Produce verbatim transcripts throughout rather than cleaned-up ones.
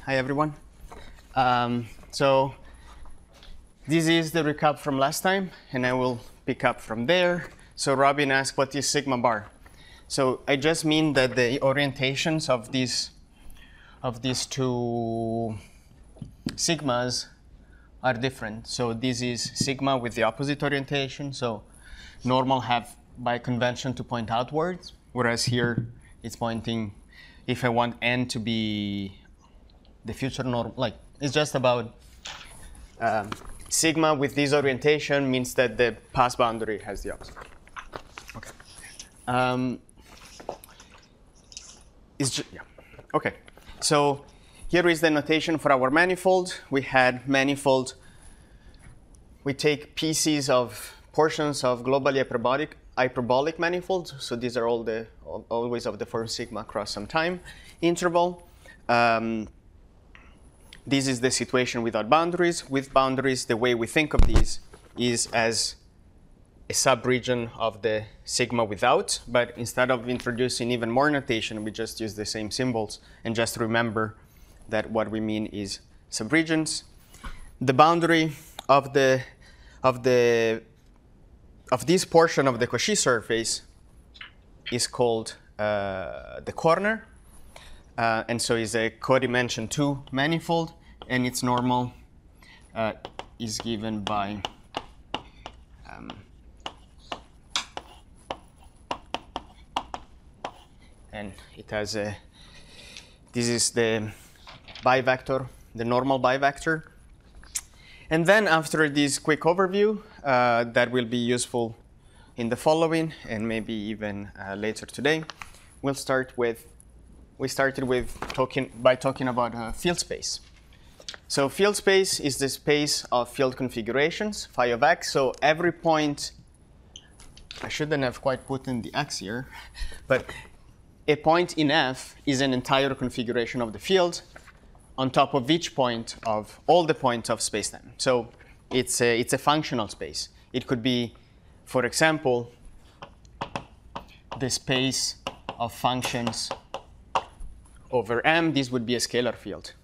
Hi, everyone. Um, so this is the recap from last time, and I will pick up from there. So Robin asked, what is sigma bar? So I just mean that the orientations of these of these two sigmas are different. So this is sigma with the opposite orientation. So normal have by convention to point outwards, whereas here it's pointing, if I want n to be the future norm, like it's just about um, sigma with this orientation means that the pass boundary has the opposite. Okay. Um, it's just, yeah. Okay. So here is the notation for our manifold. We had manifold. We take pieces of portions of globally hyperbolic hyperbolic manifolds. So these are all the always of the form sigma across some time interval. Um, This is the situation without boundaries. With boundaries, the way we think of these is as a subregion of the sigma without. But instead of introducing even more notation, we just use the same symbols and just remember that what we mean is subregions. The boundary of the of the of this portion of the Cauchy surface is called uh, the corner. Uh, and so it's a codimension two manifold, and its normal uh, is given by um, and it has a, this is the bivector, the normal bivector. And then after this quick overview, uh, that will be useful in the following, and maybe even uh, later today, we'll start with We started with talking by talking about uh, field space. So field space is the space of field configurations, phi of x. So every point, I shouldn't have quite put in the x here, but a point in F is an entire configuration of the field on top of each point of all the points of spacetime. So it's a, it's a functional space. It could be, for example, the space of functions over M. This would be a scalar field.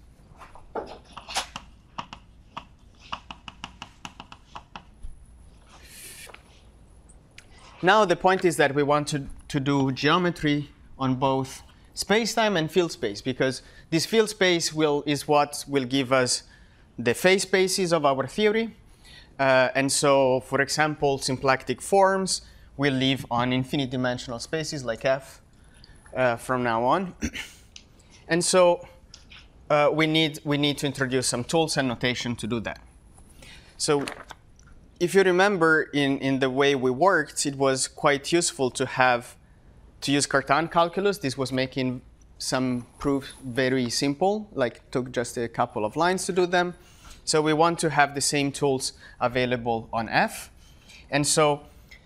Now the point is that we want to, to do geometry on both spacetime and field space, because this field space will, is what will give us the phase spaces of our theory. Uh, and so, for example, symplectic forms will live on infinite dimensional spaces like F uh, from now on. And so uh, we, need, we need to introduce some tools and notation to do that. So if you remember in, in the way we worked, it was quite useful to have to use Cartan calculus. This was making some proofs very simple, like took just a couple of lines to do them. So we want to have the same tools available on F. And so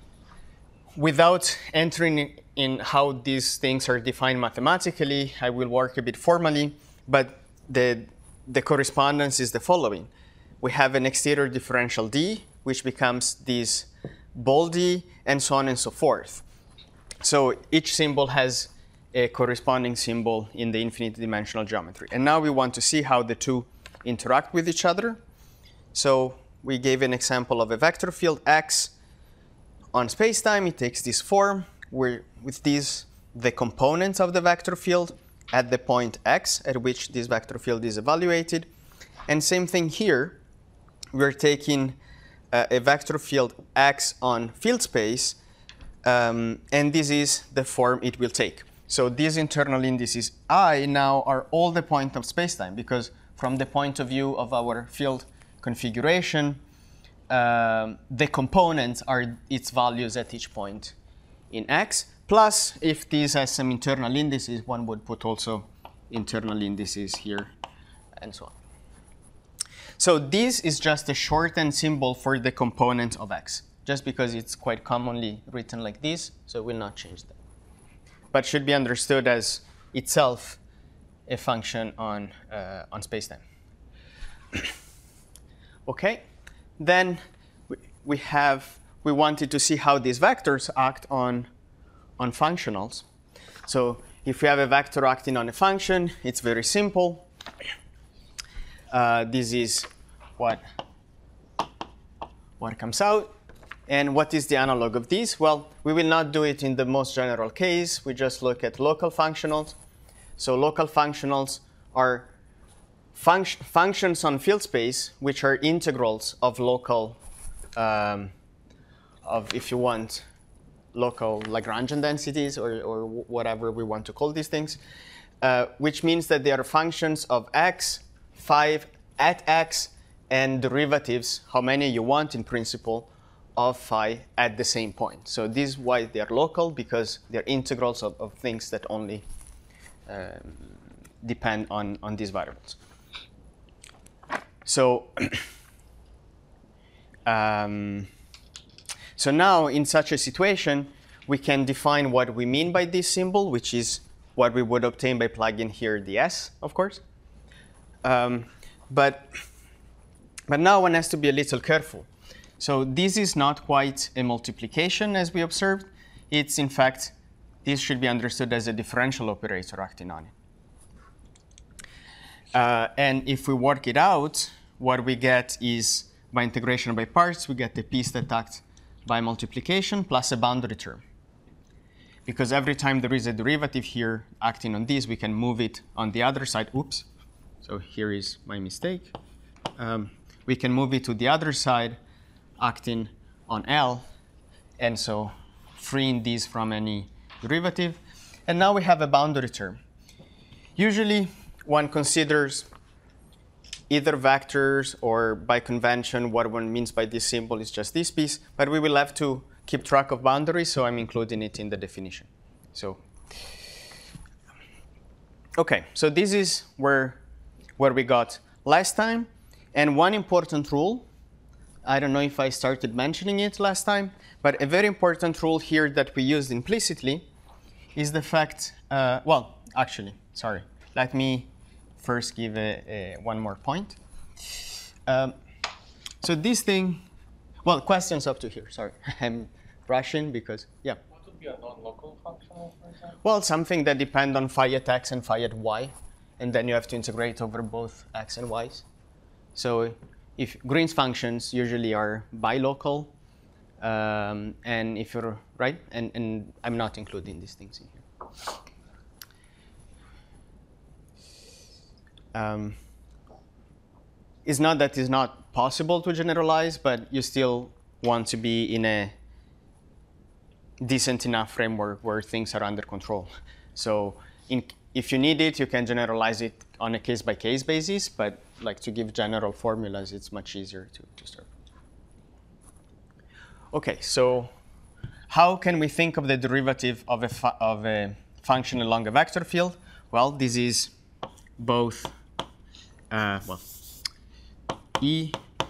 without entering in how these things are defined mathematically, I will work a bit formally, but the, the correspondence is the following. We have an exterior differential D, which becomes this ball D, and so on and so forth. So each symbol has a corresponding symbol in the infinite dimensional geometry. And now we want to see how the two interact with each other. So we gave an example of a vector field X on spacetime. It takes this form, where with these, the components of the vector field at the point X at which this vector field is evaluated. And same thing here. We're taking uh, a vector field X on field space, um, and this is the form it will take. So these internal indices I now are all the point of spacetime, because from the point of view of our field configuration, um, the components are its values at each point in X, plus if this has some internal indices, one would put also internal indices here, and so on. So this is just a shortened symbol for the component of X, just because it's quite commonly written like this, so it will not change that. But should be understood as itself a function on, uh, on spacetime. Okay, then we, we have, we wanted to see how these vectors act on, on functionals. So if we have a vector acting on a function, it's very simple. Uh, this is what, what comes out. And what is the analog of this? Well, we will not do it in the most general case. We just look at local functionals. So local functionals are func functions on field space, which are integrals of local, um, of, if you want, local Lagrangian densities, or, or whatever we want to call these things, uh, which means that they are functions of x, phi at x, and derivatives, how many you want in principle, of phi at the same point. So this is why they are local, because they're integrals of, of things that only um, depend on, on these variables. So, um, so now in such a situation, we can define what we mean by this symbol, which is what we would obtain by plugging here the s, of course. Um, but, but now one has to be a little careful. So this is not quite a multiplication, as we observed. It's, in fact, this should be understood as a differential operator acting on it. Uh, and if we work it out, what we get is, by integration by parts, we get the piece that acts by multiplication plus a boundary term. Because every time there is a derivative here acting on this, we can move it on the other side. Oops. So here is my mistake. Um, we can move it to the other side, acting on L, and so freeing these from any derivative. And now we have a boundary term. Usually, one considers either vectors, or by convention, what one means by this symbol is just this piece. But we will have to keep track of boundaries, so I'm including it in the definition. So, OK, so this is where, where we got last time. And one important rule, I don't know if I started mentioning it last time, but a very important rule here that we used implicitly is the fact, uh, well, actually, sorry. Let me first give a, a, one more point. Um, so this thing, well, questions up to here, sorry. I'm rushing because, yeah. What would be a non-local functional, for example? Well, something that depends on phi at x and phi at y, and then you have to integrate over both x and y's. So if Green's functions usually are bilocal, um, and if you're right, and, and I'm not including these things in here. Um, it's not that it's not possible to generalize, but you still want to be in a decent enough framework where things are under control. So in, if you need it, you can generalize it on a case-by-case basis, but like to give general formulas, it's much easier to, to start. OK, so how can we think of the derivative of a, fu of a function along a vector field? Well, this is both uh, well, E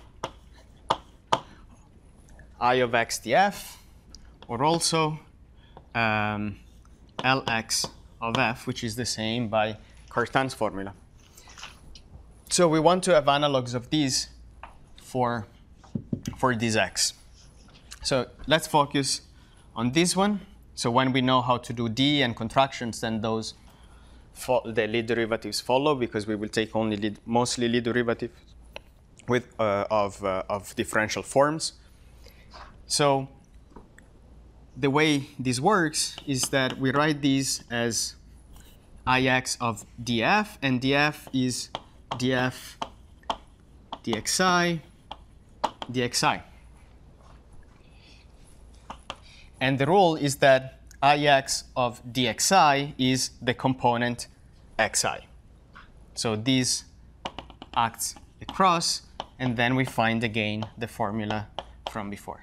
I of x df, or also um, Lx of f, which is the same by Cartan's formula. So we want to have analogs of these for, for this x. So let's focus on this one. So when we know how to do d and contractions, then those the lead derivatives follow, because we will take only lead, mostly lead derivatives with uh, of uh, of differential forms. So the way this works is that we write these as Ix of df, and df is df dxi dxi. And the rule is that Ix of dxi is the component xi. So this acts across, and then we find again the formula from before.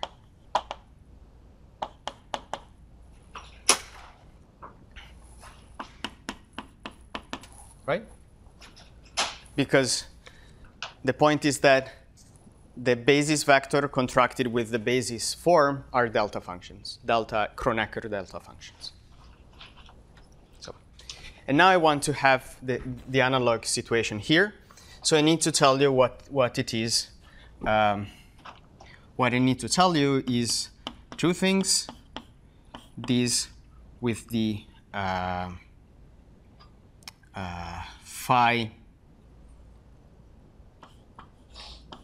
Right? Because the point is that the basis vector contracted with the basis form are delta functions, delta Kronecker delta functions. So, and now I want to have the, the analog situation here. So I need to tell you what, what it is. Um, what I need to tell you is two things. These with the uh, uh, phi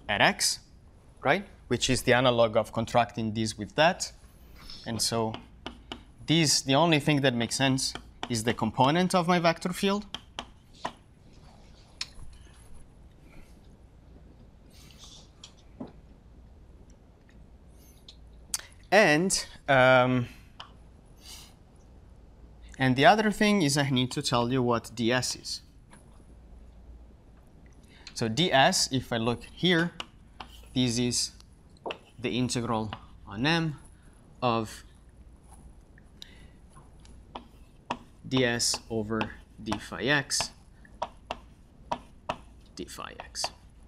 at x, right? Which is the analog of contracting this with that. And so this, the only thing that makes sense is the component of my vector field. And um, and the other thing is I need to tell you what ds is. So ds, if I look here, this is the integral on M of ds over d phi x d phi x.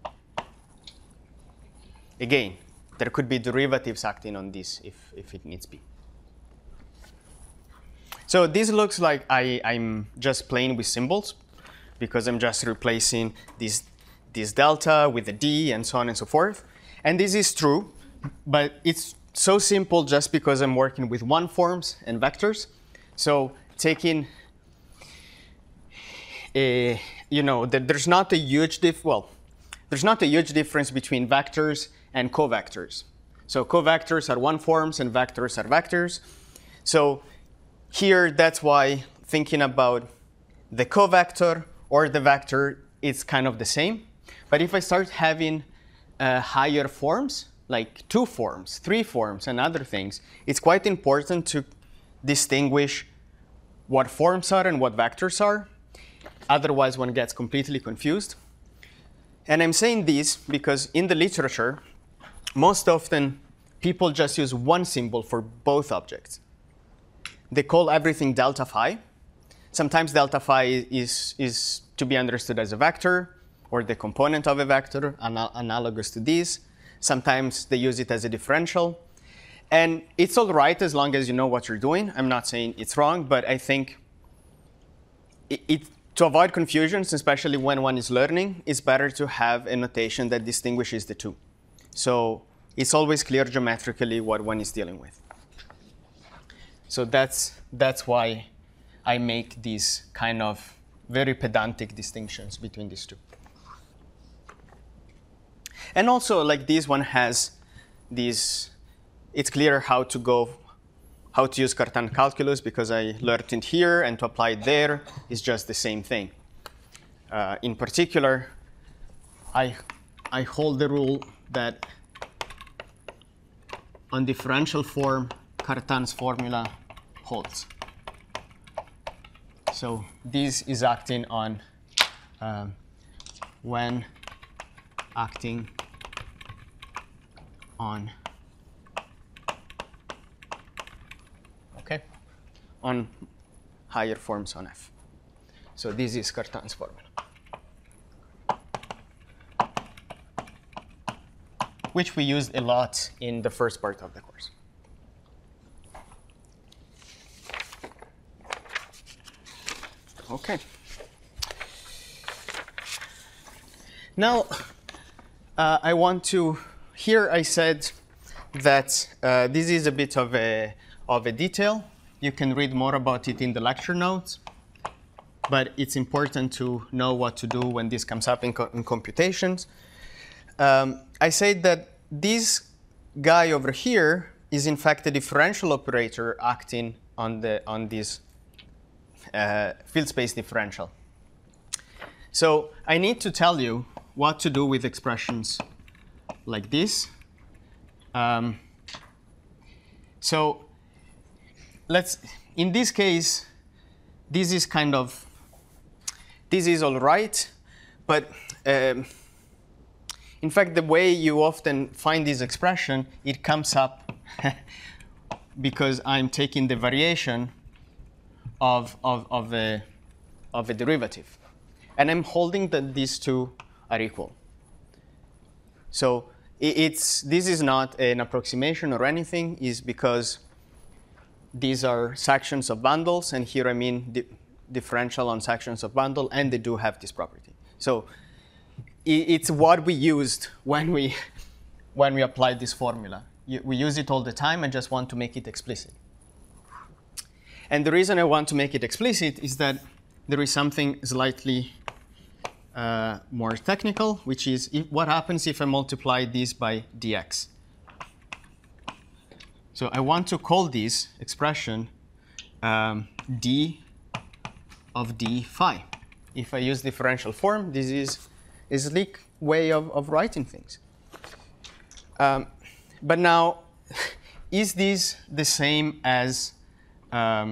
Again, there could be derivatives acting on this if, if it needs be. So this looks like I, I'm just playing with symbols because I'm just replacing this, this delta with a d and so on and so forth. And this is true, but it's so simple just because I'm working with one forms and vectors. So taking a, you know, that there's not a huge diff, well, there's not a huge difference between vectors and covectors. So covectors are one forms and vectors are vectors. So here, that's why thinking about the covector or the vector is kind of the same. But if I start having uh, higher forms, like two forms, three forms, and other things, it's quite important to distinguish what forms are and what vectors are. Otherwise, one gets completely confused. And I'm saying this because in the literature, most often people just use one symbol for both objects. They call everything delta phi. Sometimes delta phi is, is to be understood as a vector or the component of a vector, ana analogous to this. Sometimes they use it as a differential. And it's all right as long as you know what you're doing. I'm not saying it's wrong, but I think it, it, to avoid confusions, especially when one is learning, it's better to have a notation that distinguishes the two. So it's always clear geometrically what one is dealing with. So that's, that's why I make these kind of very pedantic distinctions between these two. And also, like this one has these, it's clear how to go, how to use Cartan calculus because I learned it here, and to apply it there is just the same thing. Uh, in particular, I, I hold the rule that on differential form, Cartan's formula holds. So this is acting on um, when acting on okay on higher forms on F. So this is Cartan's formula, which we used a lot in the first part of the course. Okay. Now, uh, I want to, here I said that uh, this is a bit of a, of a detail. You can read more about it in the lecture notes, but it's important to know what to do when this comes up in, co in computations. Um, I said that this guy over here is in fact a differential operator acting on, the, on this uh, field space differential. So I need to tell you what to do with expressions like this. Um, so let's, in this case, this is kind of, this is all right, but um, in fact, the way you often find this expression, it comes up because I'm taking the variation of, of, of, a, of a derivative. And I'm holding that these two are equal. So it's, this is not an approximation or anything, is because these are sections of bundles, and here I mean di differential on sections of bundle, and they do have this property. So it's what we used when we, when we applied this formula. We use it all the time. I just want to make it explicit. And the reason I want to make it explicit is that there is something slightly uh, more technical, which is if, what happens if I multiply this by dx. So I want to call this expression um, d of d phi. If I use differential form, this is a sleek way of, of writing things. Um, but now, is this the same as um,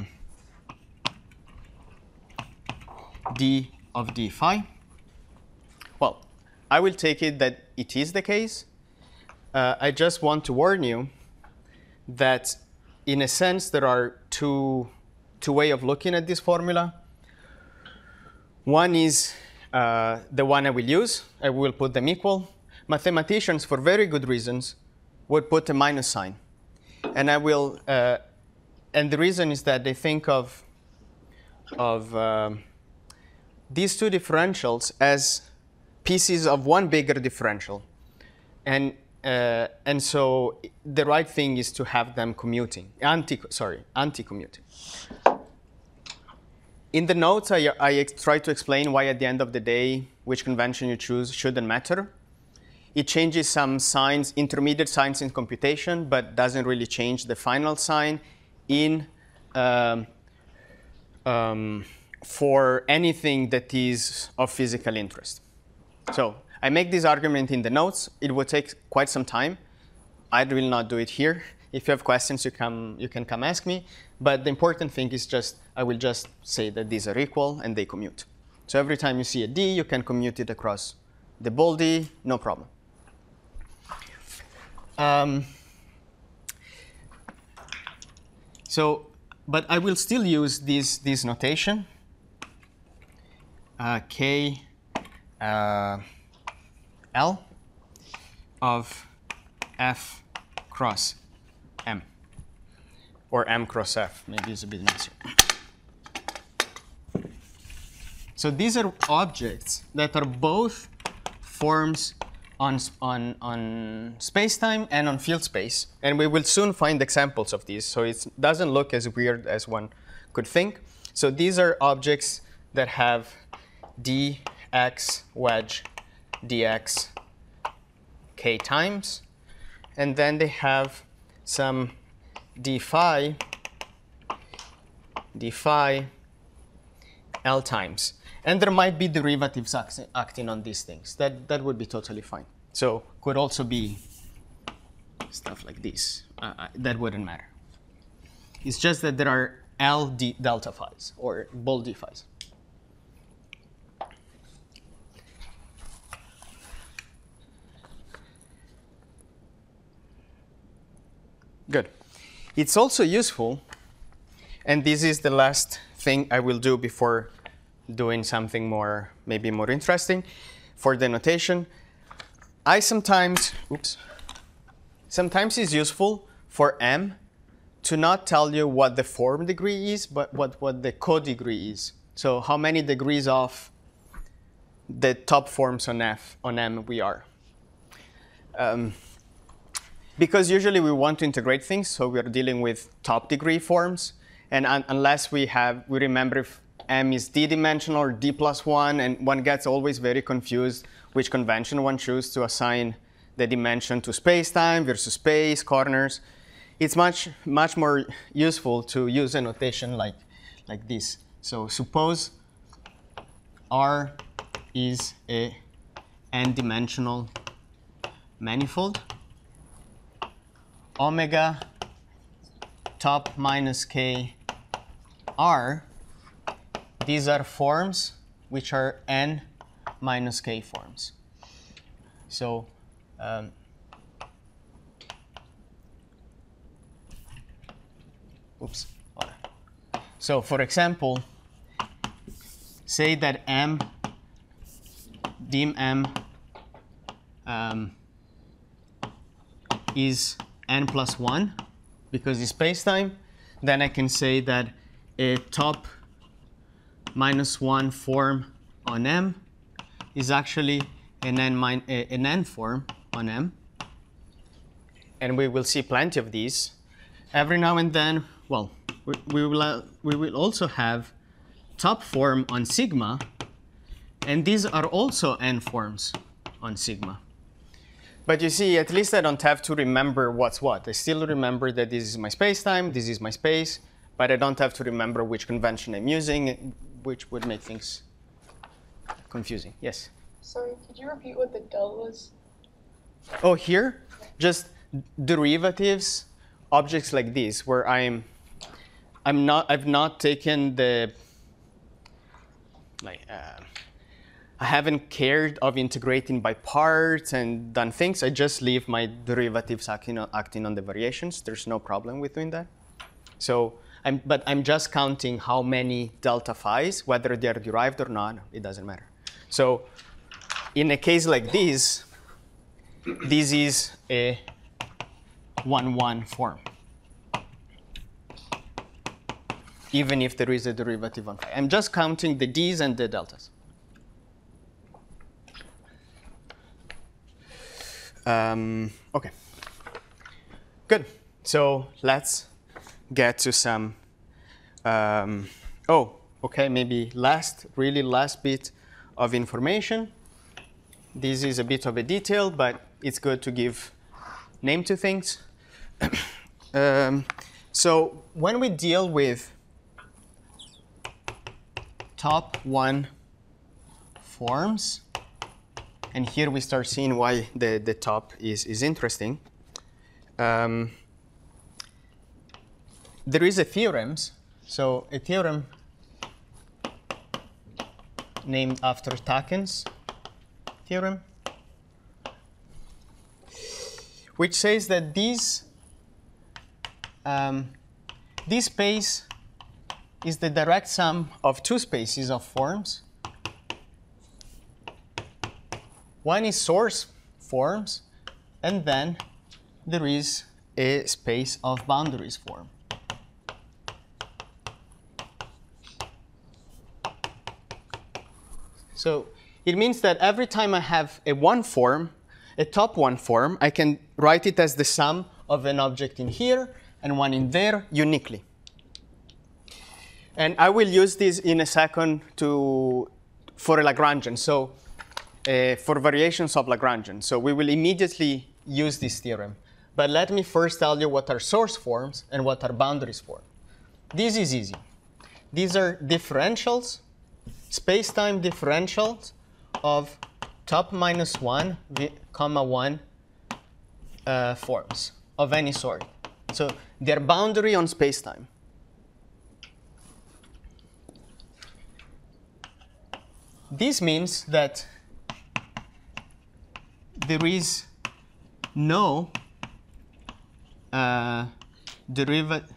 d of d phi? Well, I will take it that it is the case. Uh, I just want to warn you that in a sense there are two, two ways of looking at this formula. One is uh, the one I will use. I will put them equal. Mathematicians, for very good reasons, would put a minus sign. And I will, uh, and the reason is that they think of, of um, these two differentials as pieces of one bigger differential. And Uh, and so the right thing is to have them commuting, anti, sorry, anti-commuting. In the notes, I, I try to explain why at the end of the day, which convention you choose shouldn't matter. It changes some signs, intermediate signs in computation, but doesn't really change the final sign in um, um, for anything that is of physical interest. So I make this argument in the notes. It will take quite some time. I will not do it here. If you have questions, you, come, you can come ask me. But the important thing is just, I will just say that these are equal and they commute. So every time you see a D, you can commute it across the bold D, no problem. Um, so, but I will still use this, this notation, uh, K, uh, L of F cross M, or M cross F, maybe it's a bit nicer. So these are objects that are both forms on, on, on space-time and on field space, and we will soon find examples of these, so it doesn't look as weird as one could think. So these are objects that have dx wedge dx k times, and then they have some d phi d phi L times. And there might be derivatives acting on these things. That, that would be totally fine. So could also be stuff like this. Uh, that wouldn't matter. It's just that there are L D delta phis, or bold d phis. Good. It's also useful, and this is the last thing I will do before doing something more, maybe more interesting, for the notation. I sometimes, oops, sometimes it's useful for M to not tell you what the form degree is, but what, what the co-degree is. So how many degrees of the top forms on F, on M we are. Um, because usually we want to integrate things, so we are dealing with top degree forms, and un unless we have, we remember if M is d-dimensional or d plus one, and one gets always very confused which convention one chooses to assign the dimension to space-time versus space, corners. It's much, much more useful to use a notation like, like this. So suppose R is a n-dimensional manifold. Omega top minus k R, these are forms which are n minus k forms. So um, oops. So for example, say that M dim M um, is n plus one because it's space-time, then I can say that a top minus one form on M is actually an n, min an n form on M. And we will see plenty of these. Every now and then, well, we, we, will, uh, we will also have top form on sigma, And these are also n forms on sigma. But you see, at least I don't have to remember what's what. I still remember that this is my space-time, this is my space, but I don't have to remember which convention I'm using, which would make things confusing. Yes? Sorry, could you repeat what the del was? Oh, here? Just derivatives, objects like these, where I'm, I'm not, I've not taken the, like, uh, I haven't cared of integrating by parts and done things. I just leave my derivatives acting on, acting on the variations. There's no problem with doing that. So, I'm, but I'm just counting how many delta phi's, whether they're derived or not, it doesn't matter. So, in a case like this, this is a one one form, even if there is a derivative on phi. I'm just counting the d's and the deltas. Um, OK. Good. So let's get to some, um, oh, OK, maybe last, really last bit of information. This is a bit of a detail, but it's good to give name to things. um, so when we deal with top one forms, and here we start seeing why the, the top is, is interesting. Um, there is a theorem. So a theorem named after Takens theorem, which says that these, um, this space is the direct sum of two spaces of forms. One is source forms, and then there is a space of boundaries form. So it means that every time I have a one form, a top one form, I can write it as the sum of an object in here and one in there uniquely. And I will use this in a second to, for a Lagrangian. So Uh, for variations of Lagrangian. So we will immediately use this theorem. But let me first tell you what are source forms and what are boundaries forms. This is easy. These are differentials, space-time differentials of top minus one, comma one uh, forms of any sort. So they're boundary on space-time. This means that there is no uh, derivative,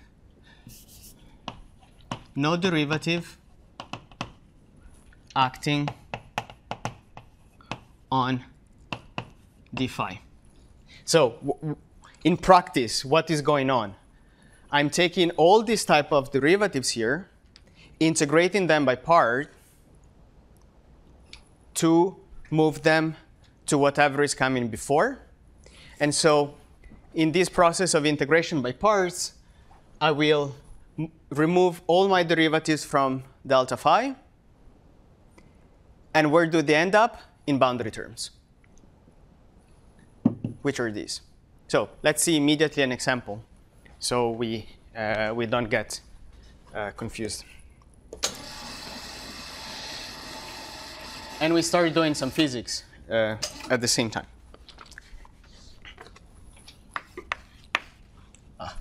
no derivative acting on d phi. So w in practice, what is going on? I'm taking all these type of derivatives here, integrating them by part to move them to whatever is coming before. And so in this process of integration by parts, I will remove all my derivatives from delta phi. And where do they end up? In boundary terms, which are these. So let's see immediately an example so we, uh, we don't get uh, confused. And we start doing some physics uh, at the same time. Ah.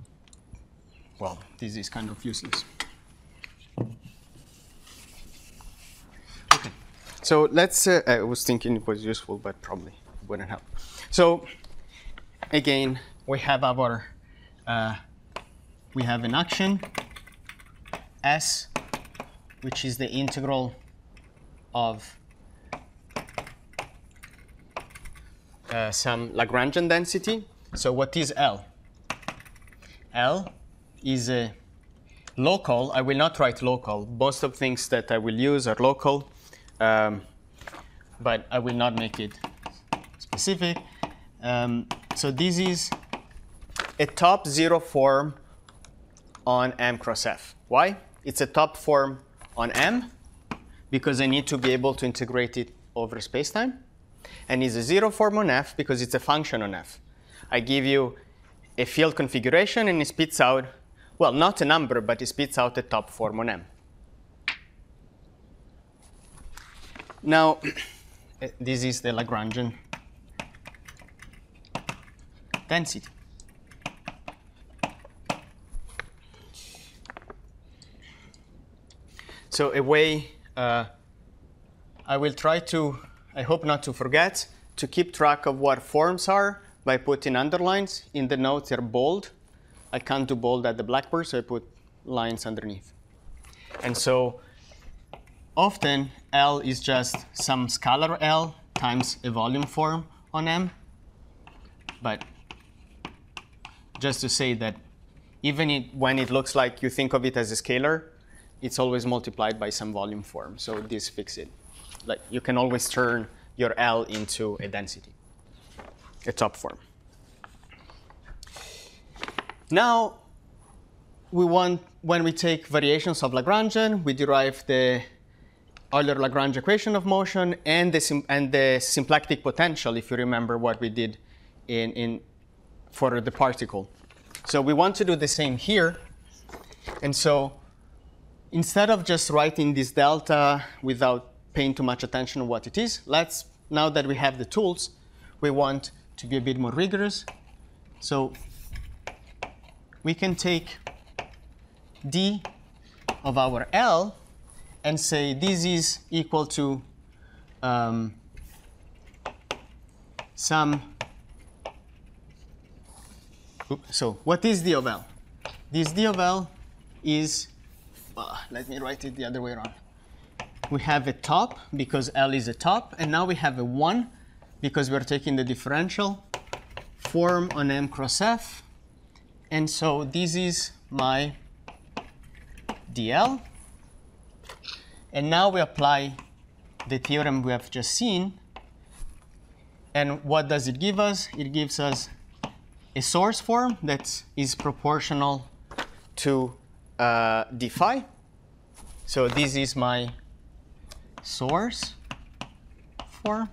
Well, this is kind of useless. So let's, uh, I was thinking it was useful, but probably wouldn't help. So again, we have our, uh, we have an action, S, which is the integral of uh, some Lagrangian density. So what is L? L is a local. I will not write local. Most of things that I will use are local, um, but I will not make it specific. Um, so this is a top zero form on M cross F. Why? It's a top form on M because I need to be able to integrate it over spacetime. And it's a zero form on F because it's a function on F. I give you a field configuration and it spits out, well, not a number, but it spits out a top form on M. Now, this is the Lagrangian density. So a way, uh, I will try to, I hope not to forget, to keep track of what forms are by putting underlines. In the notes, they're bold. I can't do bold at the Blackboard, so I put lines underneath. And so often, L is just some scalar L times a volume form on M. But just to say that even it, when it looks like you think of it as a scalar, it's always multiplied by some volume form. So this fixes it. Like you can always turn your L into a density, a top form. Now, we want, when we take variations of Lagrangian, we derive the Euler-Lagrange equation of motion and the, sim and the symplectic potential, if you remember what we did in, in, for the particle. So we want to do the same here. And so instead of just writing this delta without paying too much attention to what it is, let's, now that we have the tools, we want to be a bit more rigorous. So we can take d of our L and say this is equal to um, some, oops, so what is d of L? This d of L is, uh, let me write it the other way around. We have a top because L is a top, and now we have a one because we're taking the differential form on M cross F. And so this is my D L. And now we apply the theorem we have just seen. And what does it give us? It gives us a source form that is proportional to uh, d phi. So this is my source form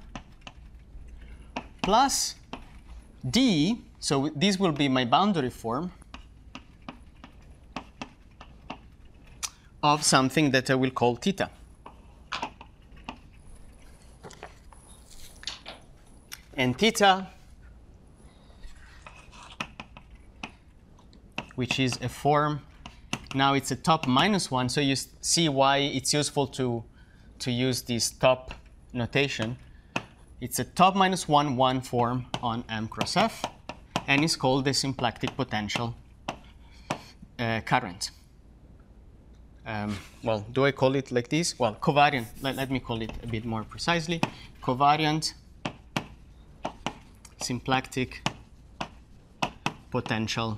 plus d, so this will be my boundary form of something that I will call theta. And theta, which is a form, now it's a top minus one, so you see why it's useful to to use this top notation. It's a top minus one, one form on M cross F, and it's called the symplectic potential uh, current. Um, well, do I call it like this? Well, covariant, let, let me call it a bit more precisely. Covariant symplectic potential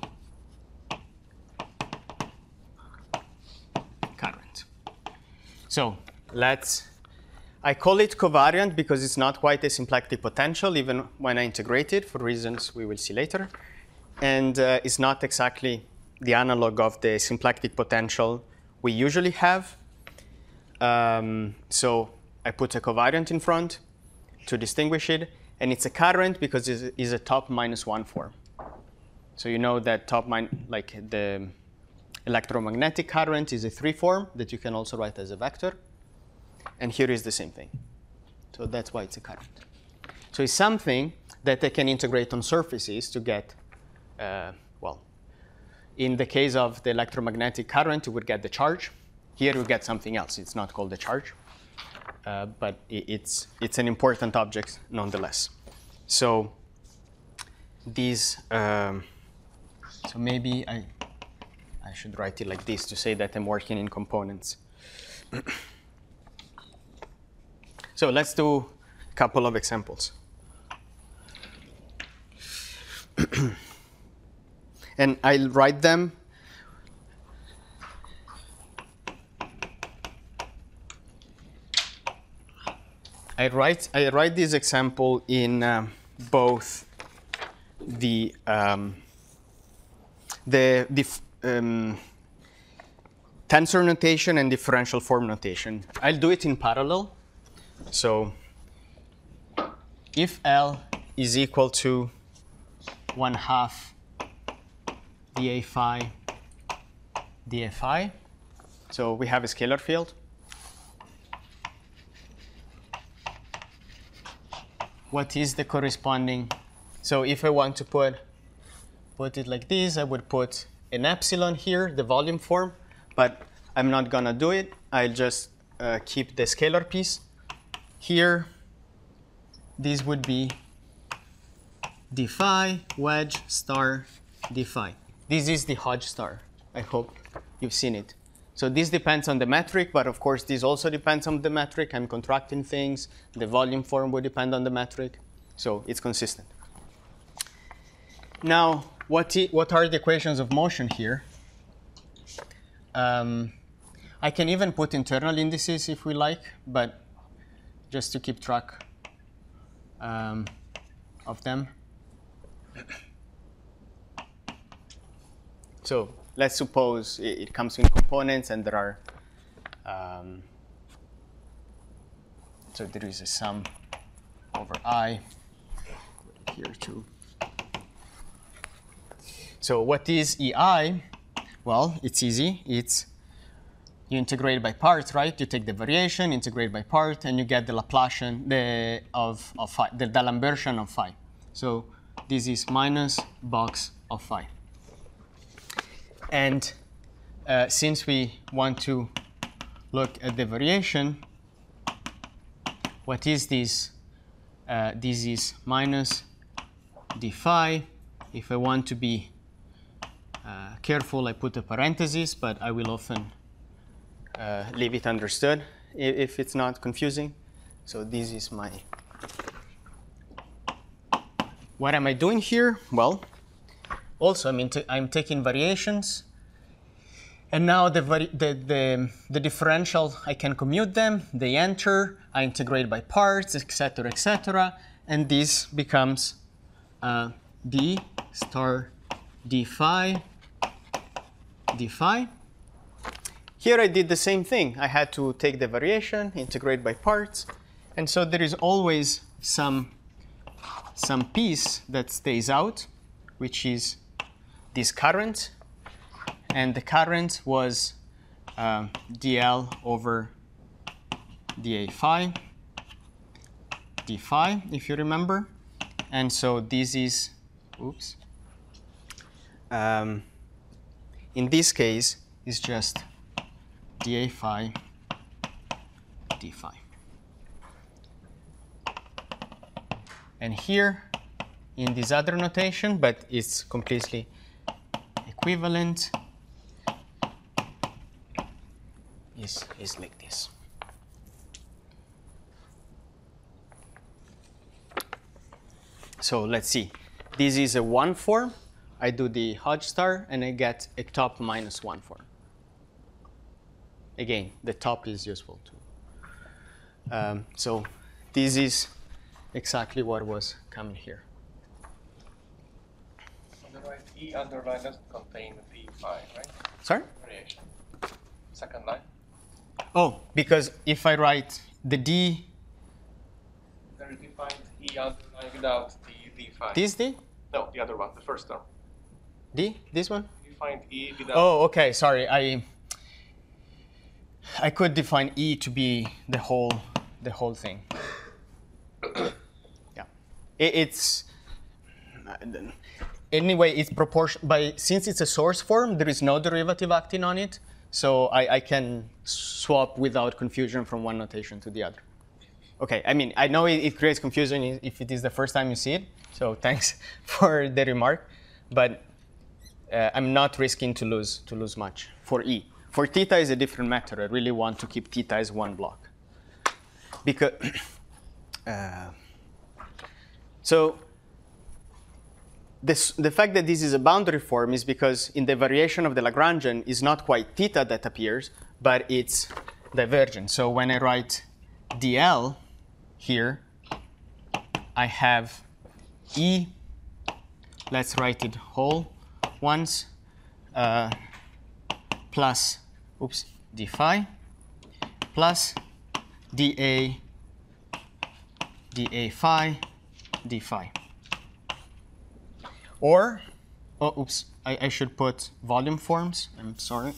current. So let's, I call it covariant because it's not quite a symplectic potential even when I integrate it for reasons we will see later. And uh, it's not exactly the analog of the symplectic potential we usually have. Um, so I put a covariant in front to distinguish it. And it's a current because it is a top minus one form. So you know that top min like the electromagnetic current is a three form that you can also write as a vector. And here is the same thing. So that's why it's a current. So it's something that I can integrate on surfaces to get, uh, well, in the case of the electromagnetic current, you would get the charge. Here we get something else. It's not called the charge. uh, but it, it's, it's an important object nonetheless. So these, um, so maybe I, I should write it like this to say that I'm working in components. So let's do a couple of examples. And I'll write them I write I write this example in um, both the um, the, the um, tensor notation and differential form notation. I'll do it in parallel. So if L is equal to one half dA phi dA phi, so we have a scalar field. What is the corresponding? So if I want to put put it like this, I would put an epsilon here, the volume form, but I'm not gonna do it. I'll just uh, keep the scalar piece. Here, this would be d phi wedge star d phi. This is the Hodge star. I hope you've seen it. So this depends on the metric, but of course this also depends on the metric. I'm contracting things. The volume form would depend on the metric. So it's consistent. Now, what, what are the equations of motion here? Um, I can even put internal indices if we like, but just to keep track um, of them. So let's suppose it, it comes in components and there are, um, so there is a sum over I, here too. So what is E I? Well, it's easy. It's you integrate by parts, right? You take the variation, integrate by part, and you get the Laplacian the, of, of phi, the D'Alembertian of phi. So this is minus box of phi. And uh, since we want to look at the variation, what is this? Uh, this is minus d phi. If I want to be uh, careful, I put a parenthesis, but I will often uh, leave it understood if, if it's not confusing. So this is my. What am I doing here? Well, also, I mean, I'm taking variations, and now the, vari the, the, the differential, I can commute them, they enter, I integrate by parts, et cetera, et cetera, and this becomes uh, d star d phi, d phi. Here I did the same thing. I had to take the variation, integrate by parts, and so there is always some, some piece that stays out, which is this current, and the current was uh, dl over dA phi, d phi, if you remember. And so this is, oops, um, in this case, is just dA phi, d phi. And here, in this other notation, but it's completely equivalent, is, is like this. So let's see. This is a one form. I do the Hodge star, and I get a top minus one form. Again, the top is useful too. Um, so this is exactly what was coming here. Otherwise, E underline doesn't contain d phi, right? Sorry? Variation. Second line. Oh, because if I write the D, There is defined E underline without the d phi. this D? No, the other one, the first term. D? This one? Defined E without. Oh, okay, sorry. I I could define E to be the whole the whole thing. Yeah. It, it's anyway, it's proportion by since it's a source form, there is no derivative acting on it, so I, I can swap without confusion from one notation to the other. Okay, I mean, I know it, it creates confusion if it is the first time you see it, so thanks for the remark, but uh, I'm not risking to lose to lose much for E. For theta is a different matter. I really want to keep theta as one block. Because, uh, so this, the fact that this is a boundary form is because in the variation of the Lagrangian, it's not quite theta that appears, but it's divergent. So when I write dl here, I have E, let's write it whole once, uh, plus, oops, d phi, plus dA, dA phi, d phi. Or, oh, oops, I, I should put volume forms, I'm sorry.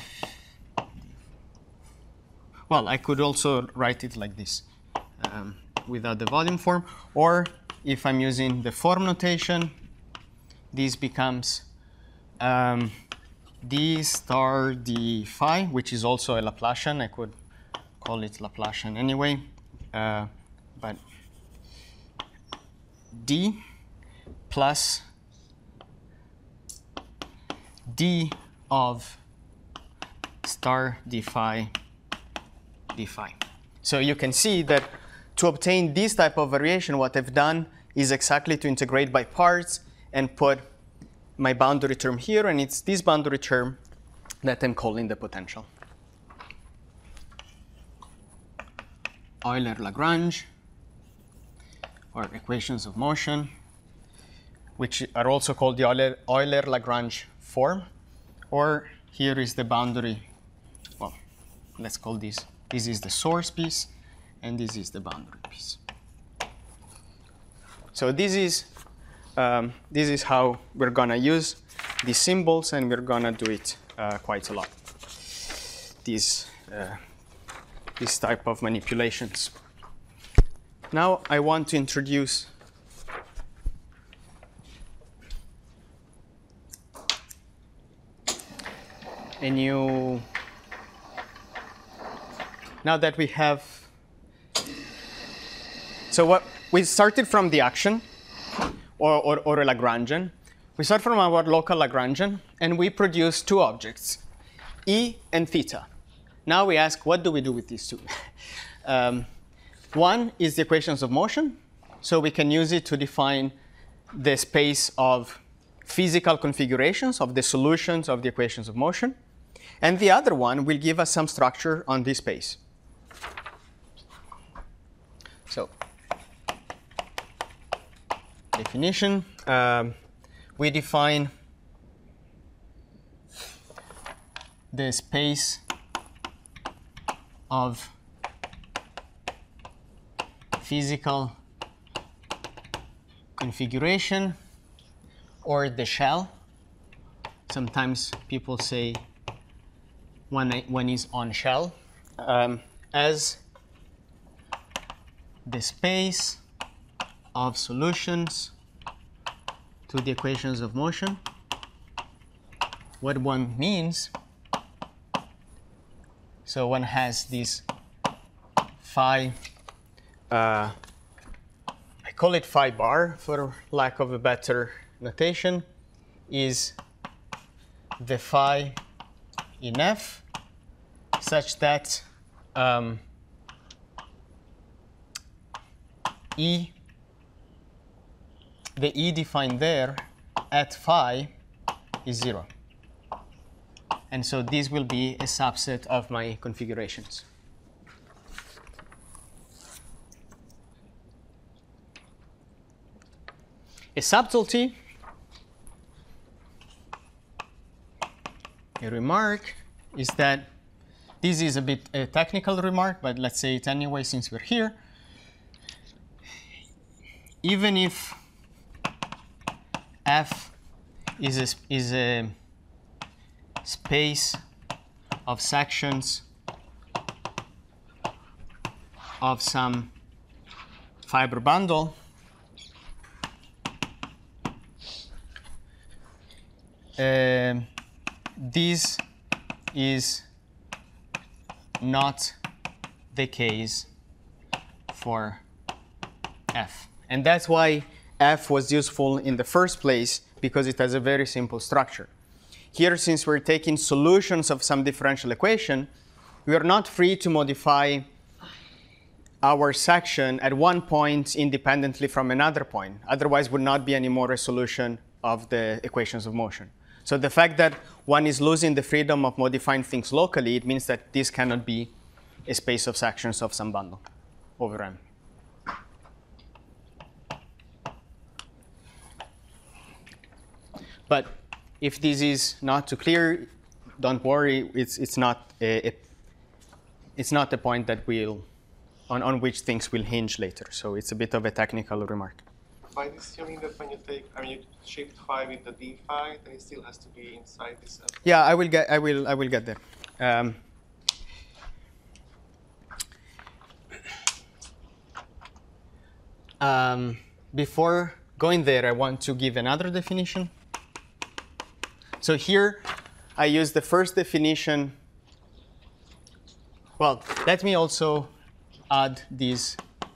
Well, I could also write it like this, um, without the volume form. Or if I'm using the form notation, this becomes um, d star d phi, which is also a Laplacian. I could call it Laplacian anyway. Uh, but d plus d of star d phi d phi. So you can see that to obtain this type of variation, what I've done is exactly to integrate by parts and put my boundary term here, and it's this boundary term that I'm calling the potential. Euler-Lagrange, or equations of motion, which are also called the Euler, Euler-Lagrange form, or here is the boundary, well, let's call this, this is the source piece, and this is the boundary piece. So this is, um, this is how we're gonna use these symbols, and we're gonna do it uh, quite a lot. These, uh, this type of manipulations. Now I want to introduce a new, now that we have, so what we started from the action or, or, or a Lagrangian. We start from our local Lagrangian and we produce two objects, E and theta. Now we ask, what do we do with these two? um, one is the equations of motion, so we can use it to define the space of physical configurations of the solutions of the equations of motion. And the other one will give us some structure on this space. So, definition, um, we define the space of physical configuration, or the shell. Sometimes people say one, one is on shell, um, as the space of solutions to the equations of motion. What one means, so one has this phi, uh, I call it phi bar for lack of a better notation, is the phi in F such that um, E, the E defined there at phi is zero. And so this will be a subset of my configurations. A subtlety, a remark, is that this is a bit a technical remark, but let's say it anyway since we're here. Even if F is a, is a space of sections of some fiber bundle, uh, this is not the case for f. And that's why f was useful in the first place, because it has a very simple structure. Here, since we're taking solutions of some differential equation, we are not free to modify our section at one point independently from another point. Otherwise, would not be any more a solution of the equations of motion. So the fact that one is losing the freedom of modifying things locally, it means that this cannot be a space of sections of some bundle over M. But if this is not too clear, don't worry. It's it's not a, a it's not a point that will on on which things will hinge later. So it's a bit of a technical remark. By this, you mean that when you take, I mean, you shift phi with the d phi, then it still has to be inside this. Uh, yeah, I will get I will I will get there. Um, um, before going there, I want to give another definition. So here, I use the first definition. Well, let me also add these.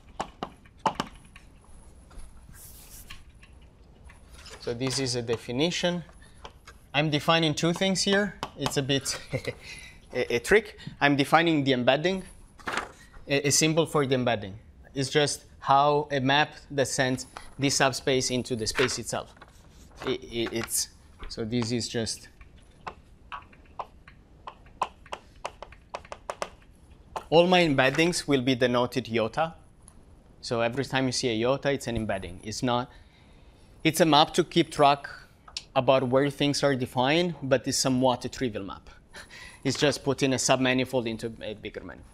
So this is a definition. I'm defining two things here. It's a bit a, a trick. I'm defining the embedding, a, a symbol for the embedding. It's just how a map that sends this subspace into the space itself. It, it, it's So this is just all my embeddings will be denoted iota. So every time you see a iota, it's an embedding. It's not. It's a map to keep track about where things are defined, but it's somewhat a trivial map. It's just putting a submanifold into a bigger manifold.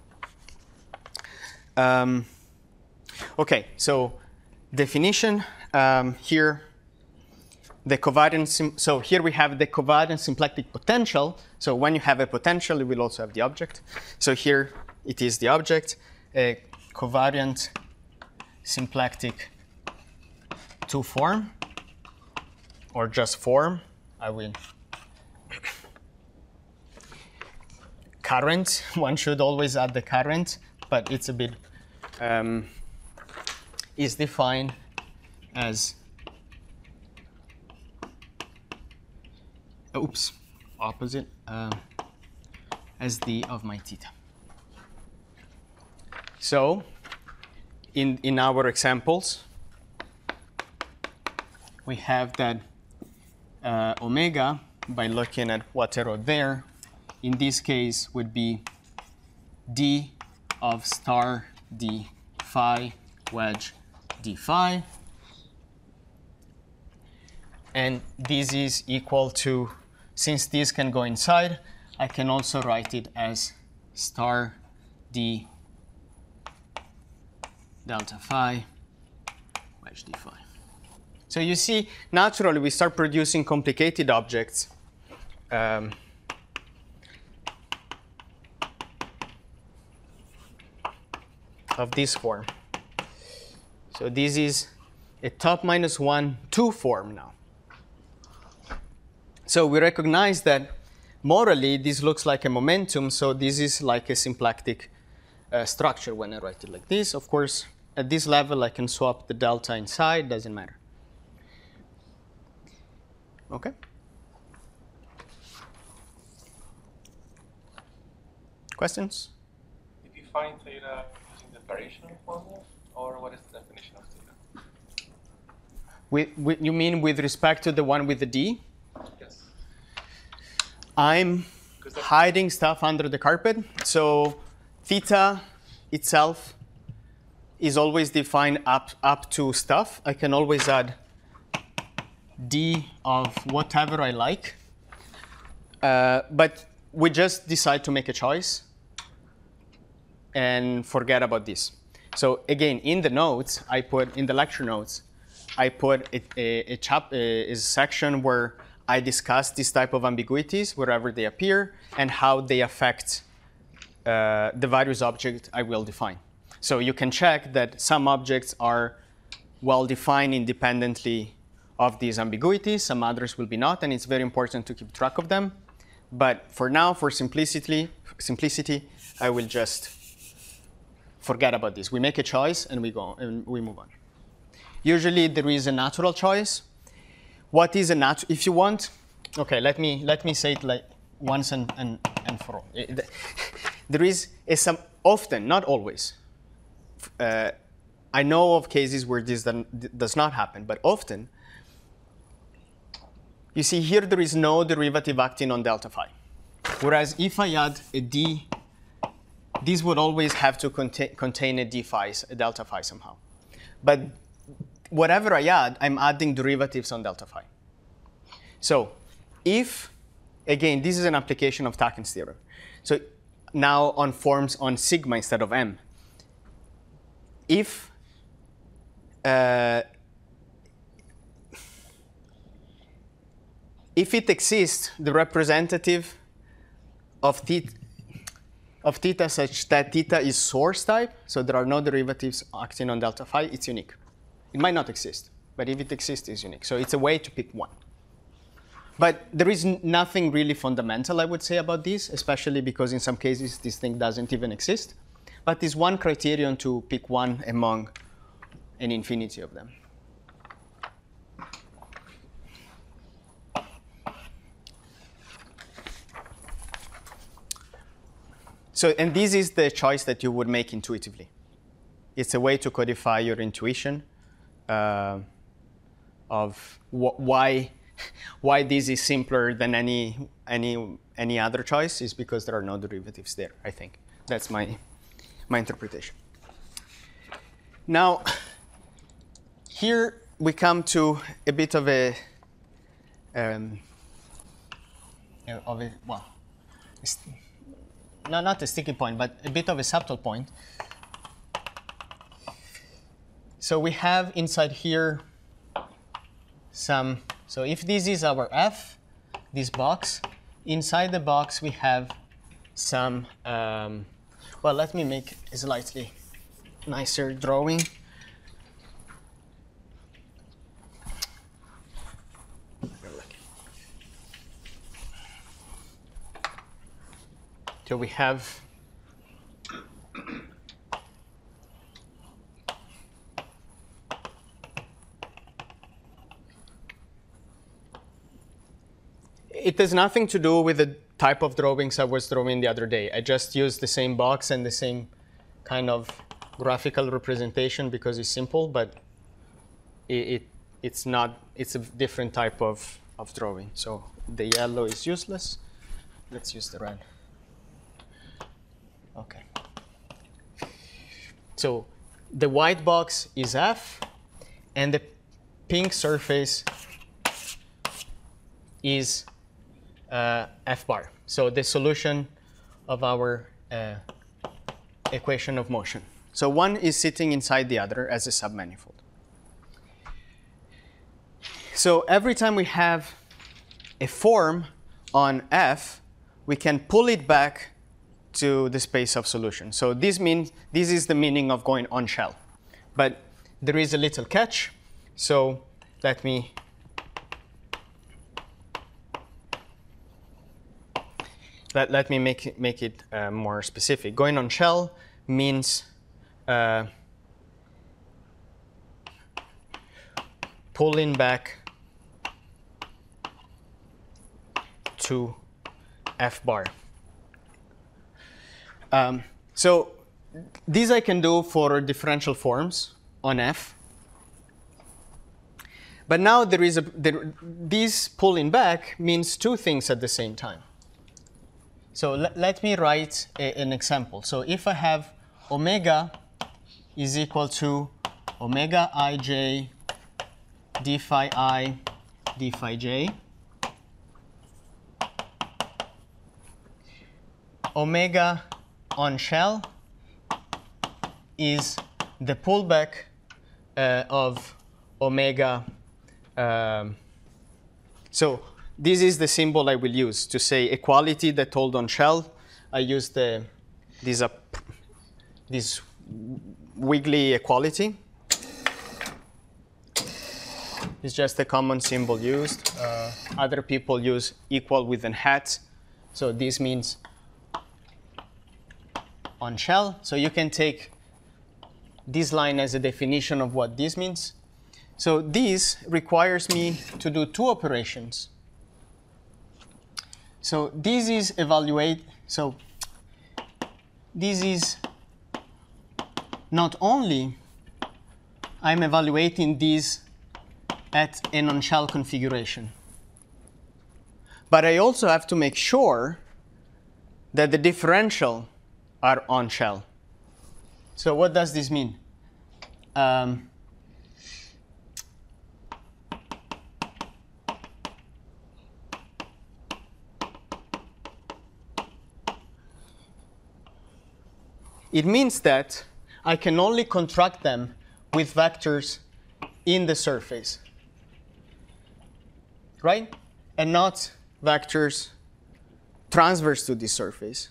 Um, okay, so definition um, here. The covariant, so here we have the covariant symplectic potential. So when you have a potential, you will also have the object. So here it is the object, a covariant symplectic two form, or just form. I will. Current, one should always add the current, but it's a bit, um, is defined as oops, opposite, uh, as d of my theta. So in, in our examples, we have that uh, omega, by looking at what I wrote there, in this case would be d of star d phi wedge d phi. And this is equal to, since this can go inside, I can also write it as star d delta phi wedge d phi. So you see, naturally, we start producing complicated objects um, of this form. So this is a top minus one, two form now. So we recognize that morally, this looks like a momentum. So this is like a symplectic uh, structure when I write it like this. Of course, at this level, I can swap the delta inside. Doesn't matter. OK? Questions? Did you find theta using the variational formula, or what is the definition of theta? With, with, you mean with respect to the one with the d? Yes. I'm hiding stuff under the carpet. So theta itself is always defined up, up to stuff. I can always add d of whatever I like. Uh, but we just decide to make a choice and forget about this. So again, in the notes, I put, in the lecture notes, I put a, a, a, chap, a, a section where I discuss this type of ambiguities wherever they appear and how they affect uh, the various objects I will define. So you can check that some objects are well defined independently of these ambiguities, some others will be not, and it's very important to keep track of them. But for now, for simplicity, simplicity, I will just forget about this. We make a choice and we go and we move on. Usually there is a natural choice. What is a natural? If you want, okay, let me let me say it like once and and, and for all. There is a some often, not always. Uh, I know of cases where this does not happen, but often. You see here there is no derivative acting on delta phi. Whereas if I add a d, this would always have to contain, contain a d phi, a delta phi somehow. But whatever I add, I'm adding derivatives on delta phi. So if, again, this is an application of Takens theorem. So now on forms on sigma instead of m. If uh, if it exists, the representative of theta, of theta such that theta is source type, so there are no derivatives acting on delta phi, it's unique. It might not exist, but if it exists, it's unique. So it's a way to pick one. But there is nothing really fundamental, I would say, about this, especially because in some cases this thing doesn't even exist. But there's one criterion to pick one among an infinity of them. So, and this is the choice that you would make intuitively. It's a way to codify your intuition uh, of wh why, why this is simpler than any, any, any other choice is because there are no derivatives there, I think. That's my, my interpretation. Now, here we come to a bit of a, um, of a well, no, not a sticky point, but a bit of a subtle point. So we have inside here some, so if this is our F, this box, inside the box we have some, um, well, let me make a slightly nicer drawing. So we have it has nothing to do with the type of drawings I was drawing the other day. I just used the same box and the same kind of graphical representation because it's simple, but it, it it's not, it's a different type of, of drawing. So the yellow is useless. Let's use the red. Okay. So the white box is F, and the pink surface is uh, F bar. So the solution of our uh, equation of motion. So one is sitting inside the other as a submanifold. So every time we have a form on F, we can pull it back to the space of solution. So this means this is the meaning of going on shell. But there is a little catch. So let me let, let me make it, make it uh, more specific. Going on shell means uh, pulling back to F bar. Um, so these I can do for differential forms on F. But now there is a, there, this pulling back means two things at the same time. So let, let me write a, an example. So if I have omega is equal to omega ij d phi I d phi j, omega on shell is the pullback uh, of omega. Um, so this is the symbol I will use to say equality that hold on shell. I use the this up this wiggly equality. It's just a common symbol used. Uh, other people use equal with an hat. So this means on shell. So you can take this line as a definition of what this means. So this requires me to do two operations. So this is evaluate, so this is not only I'm evaluating this at an on-shell configuration, but I also have to make sure that the differential are on-shell. So what does this mean? Um, it means that I can only contract them with vectors in the surface, right? And not vectors transverse to this surface.